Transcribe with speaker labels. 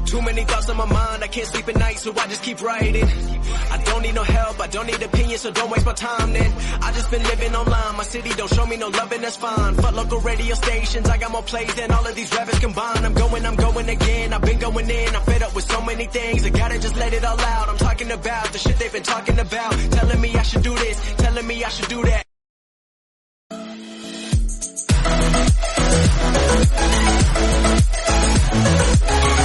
Speaker 1: Too many thoughts on my mind, I can't sleep at night, so I just keep writing. I don't need no help, I don't need opinions, so don't waste my time then. I just been living online, my city don't show me no love and that's fine. Fuck local radio stations, I got more plays than all of these rappers combined. I'm going again, I've been going in, I'm fed up with so many things. I gotta just let it all out, I'm talking about the shit they've been talking about. Telling me I should do this, telling me I should do that.